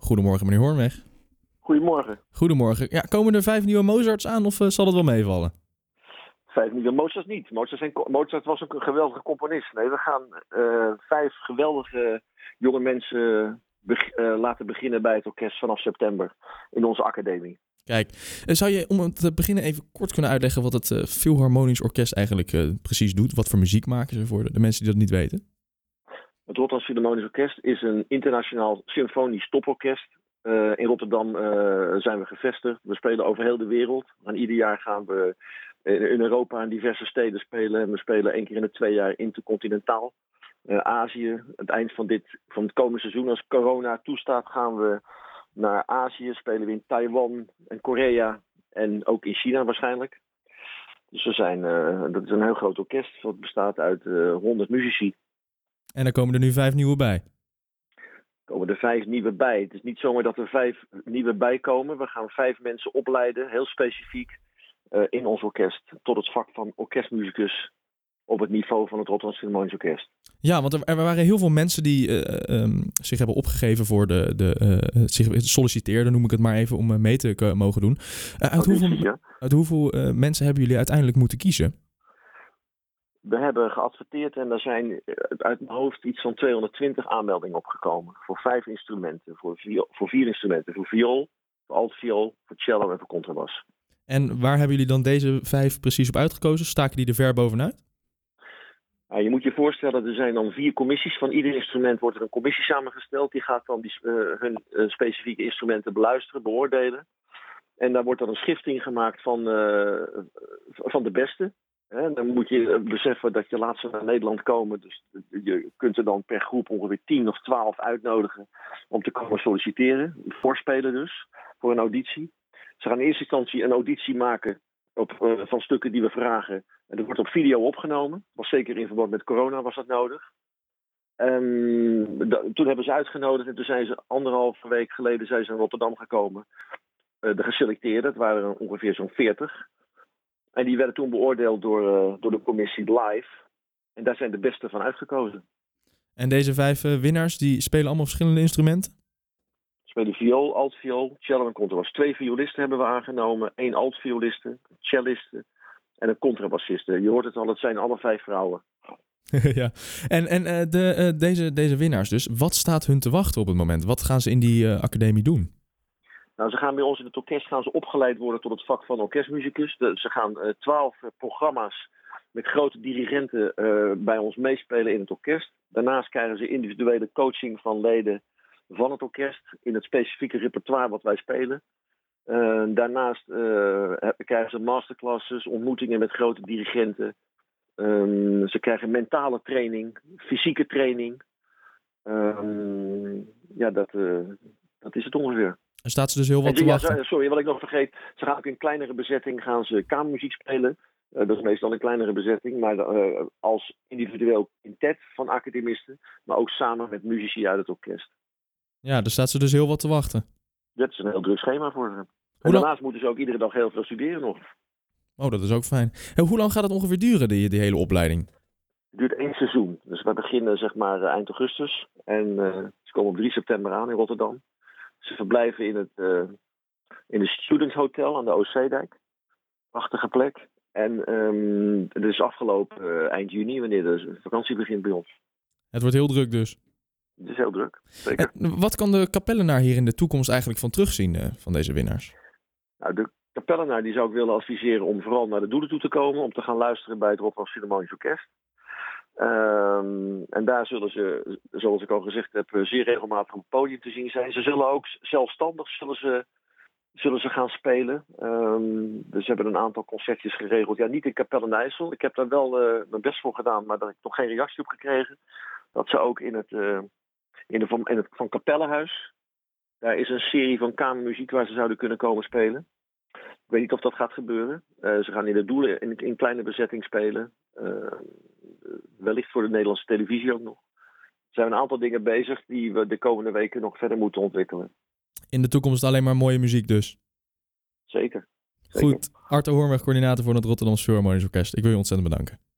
Goedemorgen, meneer Hoornweg. Goedemorgen. Goedemorgen. Ja, komen er 5 nieuwe Mozarts aan of zal het wel meevallen? 5 nieuwe Mozart niet. Mozart was ook een geweldige componist. Nee, we gaan 5 geweldige jonge mensen laten beginnen bij het orkest vanaf september in onze academie. Kijk, zou je om te beginnen even kort kunnen uitleggen wat het Philharmonisch Orkest eigenlijk precies doet? Wat voor muziek maken ze voor de mensen die dat niet weten? Het Rotterdam Philharmonisch Orkest is een internationaal symfonisch toporkest. In Rotterdam zijn we gevestigd. We spelen over heel de wereld. En ieder jaar gaan we in Europa in diverse steden spelen. En we spelen 1 keer in de 2 jaar intercontinentaal. Azië. Het eind van het komende seizoen, als corona toestaat, gaan we naar Azië. Spelen we in Taiwan en Korea. En ook in China waarschijnlijk. Dus dat is een heel groot orkest. Dat bestaat uit 100 muzici. En dan komen er nu 5 nieuwe bij. Komen er 5 nieuwe bij. Het is niet zomaar dat er 5 nieuwe bij komen. We gaan 5 mensen opleiden, heel specifiek, in ons orkest. Tot het vak van orkestmusicus op het niveau van het Rotterdam Philharmonisch Orkest. Ja, want er waren heel veel mensen die zich hebben opgegeven voor zich solliciteerden, noem ik het maar even, om mee te mogen doen. Uit hoeveel mensen hebben jullie uiteindelijk moeten kiezen? We hebben geadverteerd en er zijn uit mijn hoofd iets van 220 aanmeldingen opgekomen. Voor 5 instrumenten. Voor 4 instrumenten. Voor viool, voor altviool, voor cello en voor contrabas. En waar hebben jullie dan deze 5 precies op uitgekozen? Staken die er ver bovenuit? Je moet je voorstellen, er zijn dan 4 commissies. Van ieder instrument wordt er een commissie samengesteld. Die gaat dan hun specifieke instrumenten beluisteren, beoordelen. En daar wordt dan een schifting gemaakt van de beste. Dan moet je beseffen dat je laat ze naar Nederland komen. Dus je kunt er dan per groep ongeveer 10 of 12 uitnodigen om te komen solliciteren. Voorspelen dus, voor een auditie. Ze gaan in eerste instantie een auditie maken van stukken die we vragen. En dat wordt op video opgenomen. Was zeker in verband met corona was dat nodig. Toen hebben ze uitgenodigd en toen zijn ze 1,5 week geleden naar Rotterdam gekomen. De geselecteerden, het waren er ongeveer zo'n 40. En die werden toen beoordeeld door de commissie live. En daar zijn de beste van uitgekozen. En deze 5 winnaars, die spelen allemaal verschillende instrumenten? Spelen viool, altviool, cello en contrabas. 2 violisten hebben we aangenomen. 1 altvioliste, een celliste en een contrabassiste. Je hoort het al, het zijn alle 5 vrouwen. Ja. En deze winnaars dus, wat staat hun te wachten op het moment? Wat gaan ze in die academie doen? Nou, ze gaan bij ons in het orkest opgeleid worden tot het vak van orkestmusicus. Ze gaan 12 programma's met grote dirigenten bij ons meespelen in het orkest. Daarnaast krijgen ze individuele coaching van leden van het orkest in het specifieke repertoire wat wij spelen. Daarnaast krijgen ze masterclasses, ontmoetingen met grote dirigenten. Ze krijgen mentale training, fysieke training. Dat is het ongeveer. Er staat ze dus heel wat te wachten. Sorry, wat ik nog vergeet. Ze gaan ook in kleinere bezetting kamermuziek spelen. Dat is meestal een kleinere bezetting. Maar als individueel quintet van academisten. Maar ook samen met muzici uit het orkest. Ja, daar staat ze dus heel wat te wachten. Dat is een heel druk schema voor ze. En daarnaast moeten ze ook iedere dag heel veel studeren nog. Oh, dat is ook fijn. En hoe lang gaat het ongeveer duren, die hele opleiding? Het duurt 1 seizoen. Dus we beginnen eind augustus. En ze komen op 3 september aan in Rotterdam. Ze verblijven in de Student Hotel aan de Oostzeedijk. Prachtige plek. En het is afgelopen eind juni, wanneer de vakantie begint bij ons. Het wordt heel druk dus. Het is heel druk, zeker. En wat kan de kapellenaar hier in de toekomst eigenlijk van terugzien van deze winnaars? Nou, de kapellenaar die zou ik willen adviseren om vooral naar de Doelen toe te komen. Om te gaan luisteren bij het Rotterdam Philharmonisch Orkest. En daar zullen ze, zoals ik al gezegd heb, zeer regelmatig op het podium te zien zijn. Ze zullen ook zelfstandig zullen ze gaan spelen. Dus ze hebben een aantal concertjes geregeld. Ja, niet in Capelle en IJssel. Ik heb daar wel mijn best voor gedaan, maar daar heb ik nog geen reactie op gekregen. Dat ze ook in het Van Capellehuis. Daar is een serie van kamermuziek waar ze zouden kunnen komen spelen. Ik weet niet of dat gaat gebeuren. Ze gaan in de Doelen in kleine bezetting spelen. Wellicht voor de Nederlandse televisie ook nog. Er zijn een aantal dingen bezig die we de komende weken nog verder moeten ontwikkelen. In de toekomst alleen maar mooie muziek dus. Zeker. Goed. Arto Hoornweg, coördinator voor het Rotterdam Philharmonisch Orkest. Ik wil je ontzettend bedanken.